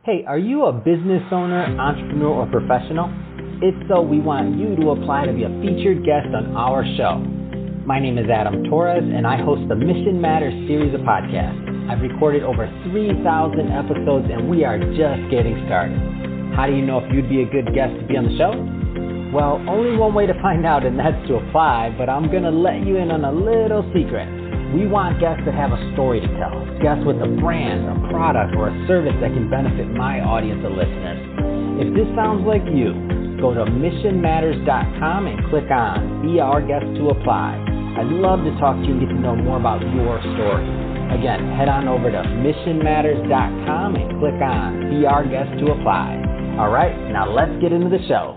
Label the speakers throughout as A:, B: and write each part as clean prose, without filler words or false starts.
A: Hey, are you a business owner, entrepreneur, or professional? If so, we want you to apply to be a featured guest on our show. My name is Adam Torres, and I host the Mission Matters series of podcasts. I've recorded over 3,000 episodes, and we are just getting started. How do you know if you'd be a good guest to be on the show? Well, only one way to find out, and that's to apply, but I'm going to let you in on a little secret. We want guests that have a story to tell, guests with a brand, a product, or a service that can benefit my audience of listeners. If this sounds like you, go to missionmatters.com and click on Be Our Guest to apply. I'd love to talk to you and get to know more about your story. Again, head on over to missionmatters.com and click on Be Our Guest to apply. All right, now let's get into the show.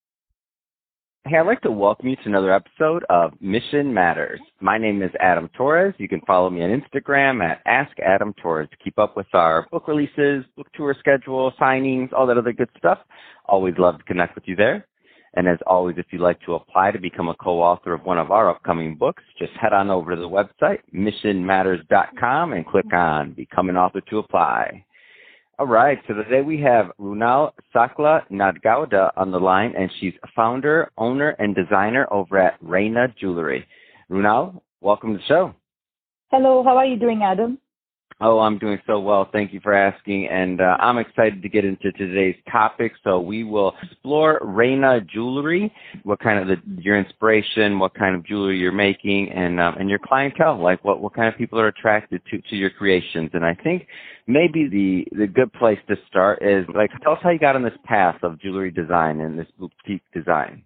B: Hey, I'd like to welcome you to another episode of Mission Matters. My name is Adam Torres. You can follow me on Instagram at AskAdamTorres to keep up with our book releases, book tour schedule, signings, all that other good stuff. Always love to connect with you there. And as always, if you'd like to apply to become a co-author of one of our upcoming books, just head on over to the website, missionmatters.com, and click on Become an Author to apply. All right, so today we have Runal Sakla Nadgauda on the line, and she's founder, owner, and designer over at Reina Jewelry. Runal, welcome to the show.
C: Hello, how are you doing, Adam?
B: Oh, I'm doing so well. Thank you for asking, and I'm excited to get into today's topic. So we will explore Reina Jewelry, what kind of your inspiration, what kind of jewelry you're making, and your clientele, like what kind of people are attracted to your creations. And I think maybe the good place to start is, like, tell us how you got on this path of jewelry design and this boutique design.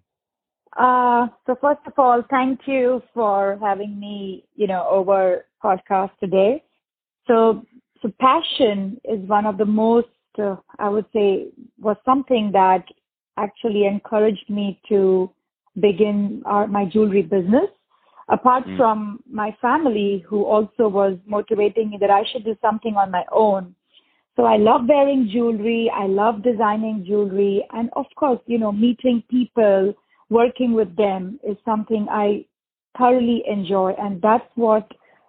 C: So first of all, thank you for having me, over podcast today. So passion is one of the most, I would say, was something that actually encouraged me to begin my jewelry business. Apart from my family, who also was motivating me that I should do something on my own. So I love wearing jewelry. I love designing jewelry. And of course, meeting people, working with them is something I thoroughly enjoy. And that's what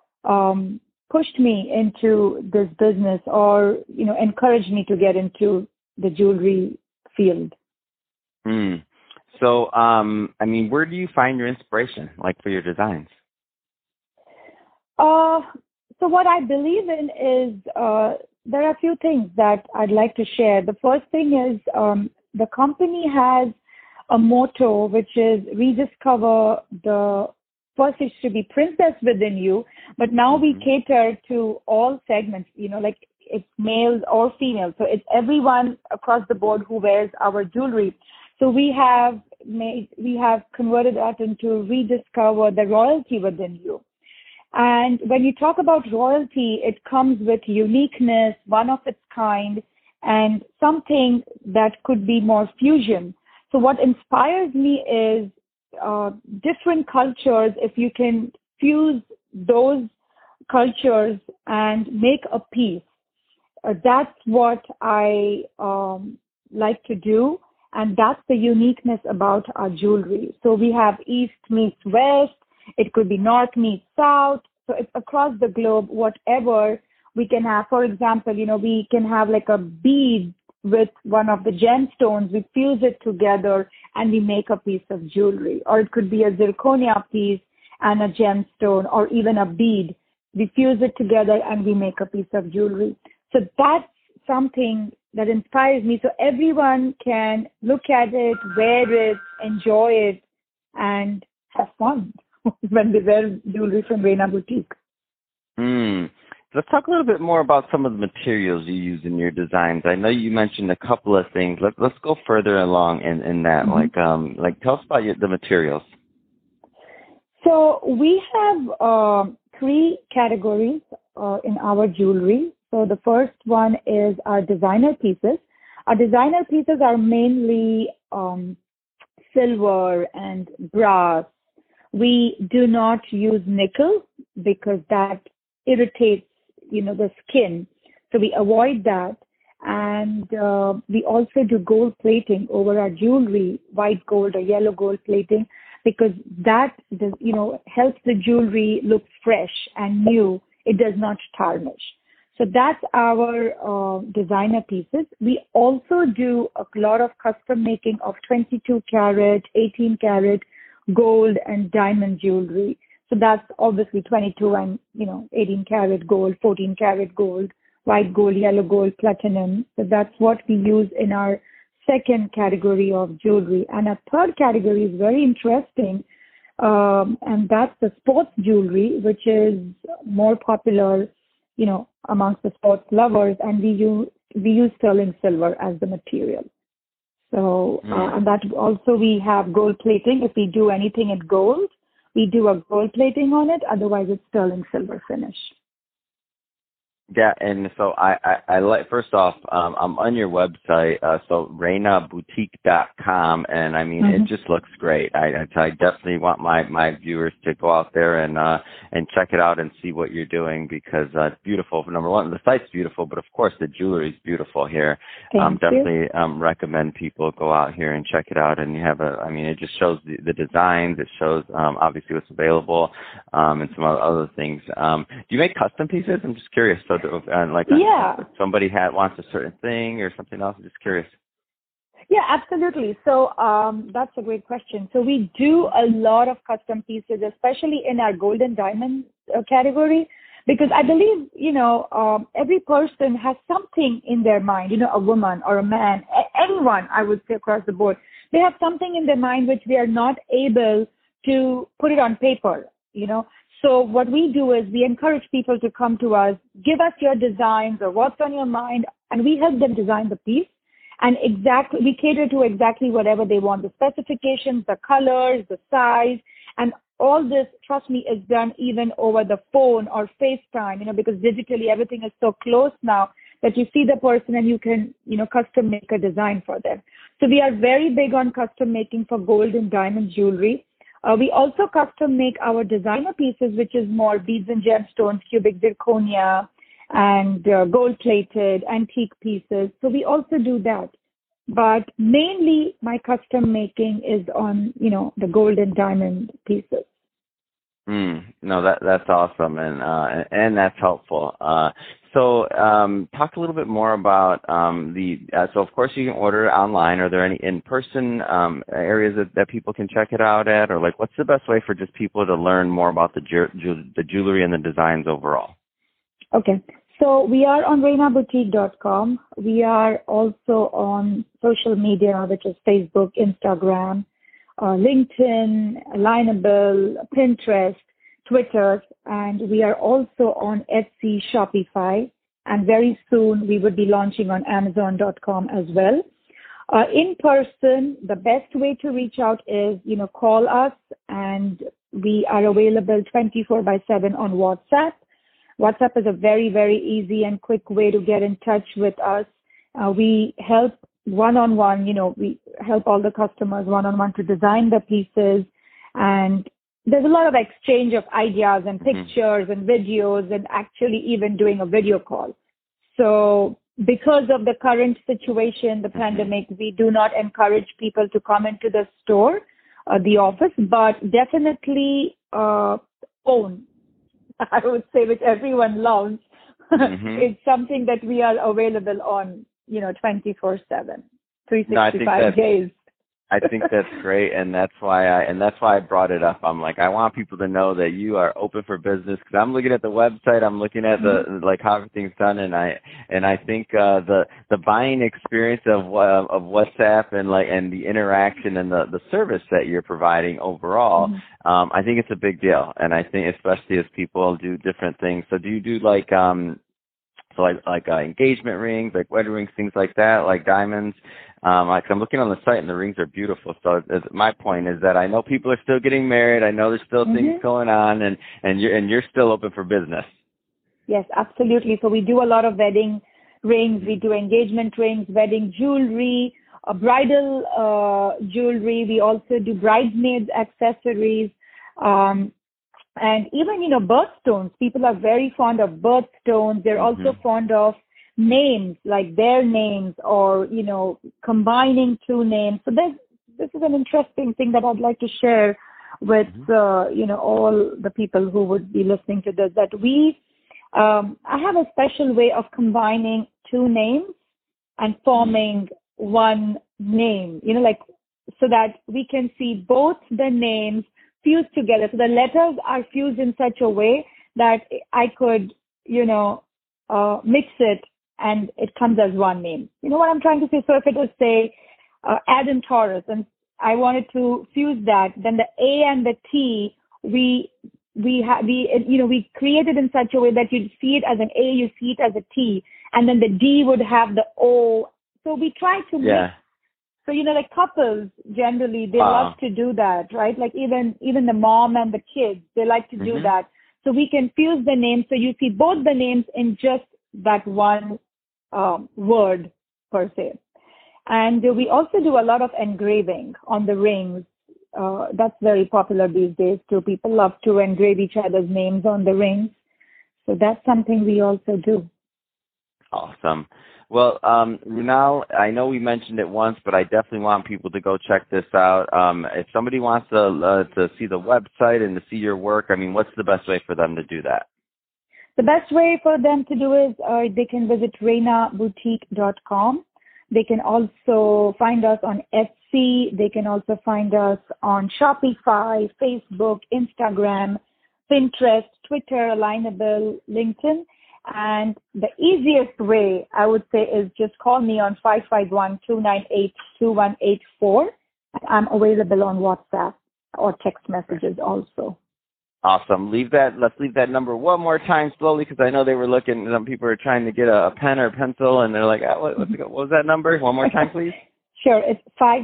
C: pushed me into this business, or encouraged me to get into the jewelry field.
B: So where do you find your inspiration, like, for your designs?
C: So what I believe in is there are a few things that I'd like to share. The first thing is the company has a motto, which is rediscover the first it should be princess within you, but now we cater to all segments, like it's males or females. So it's everyone across the board who wears our jewelry. So we have converted that into rediscover the royalty within you. And when you talk about royalty, it comes with uniqueness, one of its kind, and something that could be more fusion. So what inspires me is different cultures. If you can fuse those cultures and make a piece, that's what I like to do. And that's the uniqueness about our jewelry. So we have East meets West. It could be North meets South. So it's across the globe, whatever we can have. For example, we can have like a bead with one of the gemstones. We fuse it together and we make a piece of jewelry. Or it could be a zirconia piece and a gemstone, or even a bead. We fuse it together and we make a piece of jewelry. So that's something that inspires me. So everyone can look at it, wear it, enjoy it, and have fun when they wear jewelry from Reina Boutique.
B: Let's talk a little bit more about some of the materials you use in your designs. I know you mentioned a couple of things. Let's go further along in that. Like tell us about the materials.
C: So we have 3 categories in our jewelry. So the first one is our designer pieces. Our designer pieces are mainly silver and brass. We do not use nickel because that irritates, the skin. So we avoid that. And we also do gold plating over our jewelry, white gold or yellow gold plating, because that helps the jewelry look fresh and new. It does not tarnish. So that's our designer pieces. We also do a lot of custom making of 22 karat, 18 karat gold and diamond jewelry. So that's obviously 22 and, 18 karat gold, 14 karat gold, white gold, yellow gold, platinum. So that's what we use in our second category of jewelry. And our third category is very interesting. And that's the sports jewelry, which is more popular, amongst the sports lovers. And we use sterling silver as the material. So, and that also we have gold plating. If we do anything in gold, we do a gold plating on it. Otherwise, it's sterling silver finish.
B: Yeah, and so I like, first off, I'm on your website, so ReinaBoutique.com, and I mean, it just looks great. I definitely want my viewers to go out there and check it out and see what you're doing, because it's beautiful. Number one, the site's beautiful, but of course the jewelry is beautiful here. Definitely recommend people go out here and check it out. And you have it just shows the designs. It shows obviously what's available, and some other things. Do you make custom pieces? I'm just curious. So if somebody wants a certain thing or something else, I'm just curious.
C: Yeah, absolutely. So that's a great question. So we do a lot of custom pieces, especially in our gold and diamond category, because I believe, every person has something in their mind, a woman or a man, anyone, I would say across the board. They have something in their mind which they are not able to put it on paper, So what we do is we encourage people to come to us, give us your designs or what's on your mind, and we help them design the piece. And we cater to exactly whatever they want, the specifications, the colors, the size, and all this, trust me, is done even over the phone or FaceTime, because digitally everything is so close now that you see the person and you can, custom make a design for them. So we are very big on custom making for gold and diamond jewelry. We also custom make our designer pieces, which is more beads and gemstones, cubic zirconia, and gold-plated antique pieces. So we also do that. But mainly my custom making is on, the gold and diamond pieces.
B: No, that's awesome, and that's helpful. So talk a little bit more about so of course you can order it online. Are there any in-person areas that people can check it out at, or what's the best way for just people to learn more about the jewelry and the designs overall?
C: Okay. So we are on ReinaBoutique.com. We are also on social media, which is Facebook, Instagram, LinkedIn, Lineable, Pinterest, Twitter, and we are also on Etsy, Shopify, and very soon we would be launching on Amazon.com as well. In person, the best way to reach out is, call us, and we are available 24/7 on WhatsApp. WhatsApp is a very, very easy and quick way to get in touch with us. We help one-on-one, we help all the customers one-on-one to design the pieces, and there's a lot of exchange of ideas and pictures and videos, and actually even doing a video call. So because of the current situation, the pandemic, we do not encourage people to come into the store, the office, but definitely phone, I would say, which everyone loves. It's something that we are available on, 24/7, 365 days.
B: I think that's great, and that's why I brought it up. I'm like, I want people to know that you are open for business, because I'm looking at the website, I'm looking at the how everything's done, and I think the buying experience of WhatsApp and the interaction and the service that you're providing overall, I think it's a big deal, and I think especially as people do different things. So do you do engagement rings, like wedding rings, things like that, like diamonds? I'm looking on the site and the rings are beautiful. So my point is that I know people are still getting married. I know there's still things going on, and you're still open for business.
C: Yes, absolutely. So we do a lot of wedding rings. We do engagement rings, wedding jewelry, bridal jewelry. We also do bridesmaids accessories. And even, birthstones. People are very fond of birthstones. They're also fond of names, like their names, or, combining two names. So this is an interesting thing that I'd like to share with, all the people who would be listening to this, that we I have a special way of combining two names and forming one name, like so that we can see both the names fused together. So the letters are fused in such a way that I could, mix it and it comes as one name. You know what I'm trying to say? So if it was, say, Adam Torres, and I wanted to fuse that, then the A and the T, we created in such a way that you'd see it as an A, you see it as a T, and then the D would have the O. So we try to mix. So, like couples, generally, they love to do that, right? Like even the mom and the kids, they like to do that. So we can fuse the names. So you see both the names in just that one word, per se. And we also do a lot of engraving on the rings. That's very popular these days too. People love to engrave each other's names on the rings. So that's something we also do.
B: Awesome. Well, Runal, I know we mentioned it once, but I definitely want people to go check this out. If somebody wants to see the website and to see your work, what's the best way for them to do that?
C: The best way for them to do is they can visit ReinaBoutique.com. They can also find us on Etsy. They can also find us on Shopify, Facebook, Instagram, Pinterest, Twitter, Alignable, LinkedIn. And the easiest way, I would say, is just call me on 551-298-2184. I'm available on WhatsApp or text messages also.
B: Awesome. Let's leave that number one more time slowly, because I know they were looking, some people are trying to get a pen or a pencil, and they're like, what was that number? One more time, please.
C: Sure. It's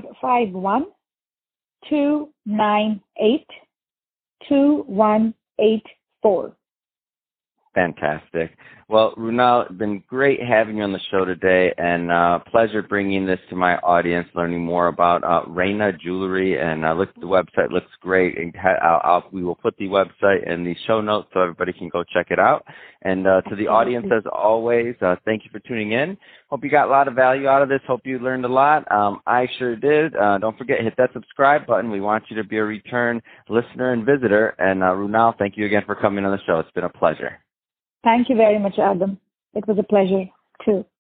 C: 551-298-2184.
B: Fantastic. Well, Runal, it's been great having you on the show today, and pleasure bringing this to my audience, learning more about Reina Jewelry. And look at the website; looks great. And we will put the website in the show notes so everybody can go check it out. And to the audience, as always, thank you for tuning in. Hope you got a lot of value out of this. Hope you learned a lot. I sure did. Don't forget, hit that subscribe button. We want you to be a return listener and visitor. And Runal, thank you again for coming on the show. It's been a pleasure.
C: Thank you very much, Adam. It was a pleasure, too.